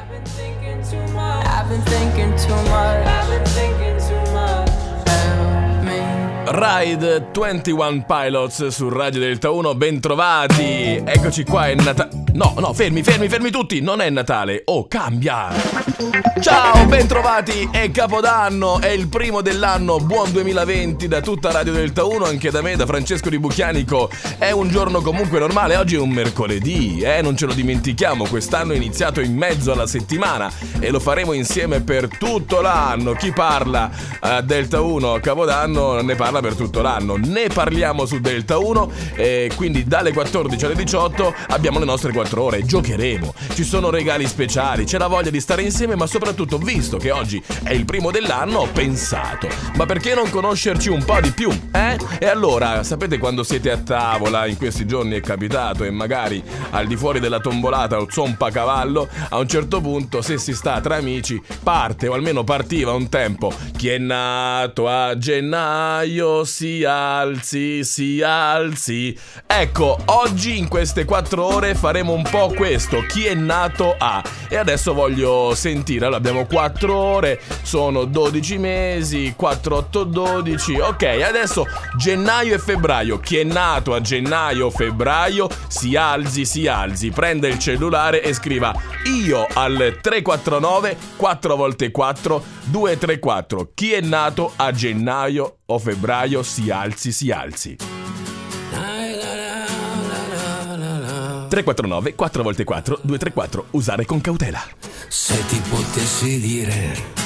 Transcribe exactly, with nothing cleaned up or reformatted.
I've been thinking too much. I've been thinking too much. Help me. Ride ventuno Pilots su Radio Delta uno, bentrovati. Eccoci qua, è Natale. No, no, fermi, fermi, fermi tutti, non è Natale. Oh, cambia. Ciao, bentrovati, è Capodanno, è il primo dell'anno, buon duemilaventi da tutta Radio Delta uno, anche da me, da Francesco Di Buchianico. È un giorno comunque normale, oggi è un mercoledì, eh, non ce lo dimentichiamo, quest'anno è iniziato in mezzo alla settimana e lo faremo insieme per tutto l'anno. Chi parla a Delta uno a Capodanno ne parla per tutto l'anno, ne parliamo su Delta uno e quindi dalle quattordici alle diciotto abbiamo le nostre quattro ore, giocheremo, ci sono regali speciali, c'è la voglia di stare insieme, ma soprattutto visto che oggi è il primo dell'anno ho pensato, ma perché non conoscerci un po' di più, eh? E allora, sapete quando siete a tavola, in questi giorni è capitato e magari al di fuori della tombolata o zompacavallo, a un certo punto se si sta tra amici parte, o almeno partiva un tempo, chi è nato a gennaio si alzi, si alzi. Ecco, oggi in queste quattro ore faremo un po' questo, chi è nato a. E adesso voglio sentire, allora abbiamo quattro ore, sono dodici mesi, quattro, otto, dodici, ok, adesso gennaio e febbraio, chi è nato a gennaio o febbraio si alzi, si alzi, prenda il cellulare e scriva io al tre quattro nove quattro volte quattro due tre quattro, chi è nato a gennaio o febbraio si alzi, si alzi. tre quattro nove quattro volte quattro due tre quattro, usare con cautela. Se ti potessi dire